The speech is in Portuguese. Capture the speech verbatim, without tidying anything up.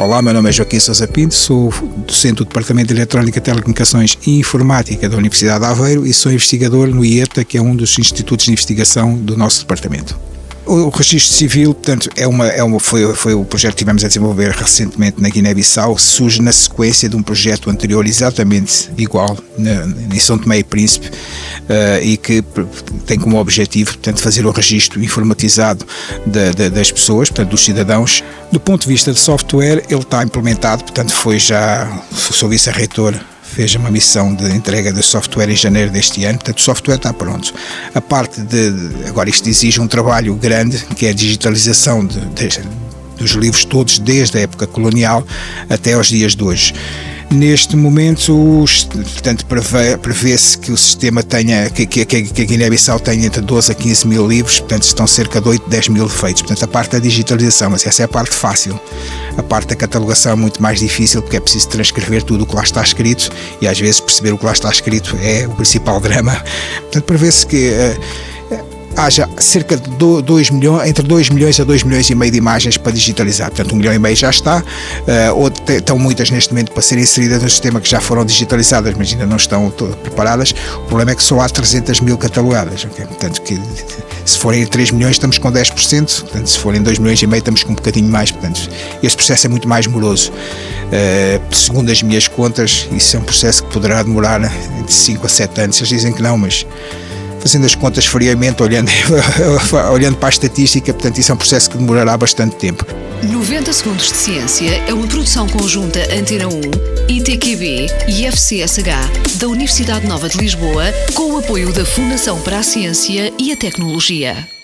Olá, meu nome é Joaquim Sousa Pinto, sou docente do Departamento de Eletrónica, Telecomunicações e Informática da Universidade de Aveiro e sou investigador no I E P T A, que é um dos institutos de investigação do nosso departamento. O registro civil, portanto, é uma, é uma, foi, foi o projeto que tivemos a desenvolver recentemente na Guiné-Bissau, surge na sequência de um projeto anterior exatamente igual, na, em São Tomé e Príncipe, uh, e que tem como objetivo, portanto, fazer o registro informatizado de, de, das pessoas, portanto, dos cidadãos. Do ponto de vista de software, ele está implementado, portanto, foi já, sou vice-reitor, fez uma missão de entrega de software em janeiro deste ano, portanto o software está pronto. A parte de, agora isto exige um trabalho grande, que é a digitalização de, de, dos livros todos, desde a época colonial até aos dias de hoje. Neste momento, os, portanto, prevê, prevê-se que o sistema tenha, que, que, que a Guiné-Bissau tenha entre doze a quinze mil livros, portanto estão cerca de oito, dez mil feitos. Portanto, a parte da digitalização, mas essa é a parte fácil. A parte da catalogação é muito mais difícil, porque é preciso transcrever tudo o que lá está escrito e às vezes perceber o que lá está escrito é o principal drama. Portanto, prevê-se que uh, haja cerca de dois milhões, entre dois milhões a dois milhões e meio de imagens para digitalizar. Portanto, um milhão e meio já está, uh, ou te, estão muitas neste momento para serem inseridas no sistema que já foram digitalizadas, mas ainda não estão todas preparadas. O problema é que só há trezentas mil catalogadas, okay? Portanto, que se forem três milhões estamos com dez por cento, portanto, se forem dois milhões e meio estamos com um bocadinho mais, portanto, este processo é muito mais moroso. Uh, segundo as minhas contas, isso é um processo que poderá demorar de cinco a sete anos. Eles dizem que não, mas fazendo as contas friamente, olhando, olhando para a estatística, portanto, isso é um processo que demorará bastante tempo. noventa Segundos de Ciência é uma produção conjunta Antena um, I T Q B e F C S H da Universidade Nova de Lisboa, com o apoio da Fundação para a Ciência e a Tecnologia.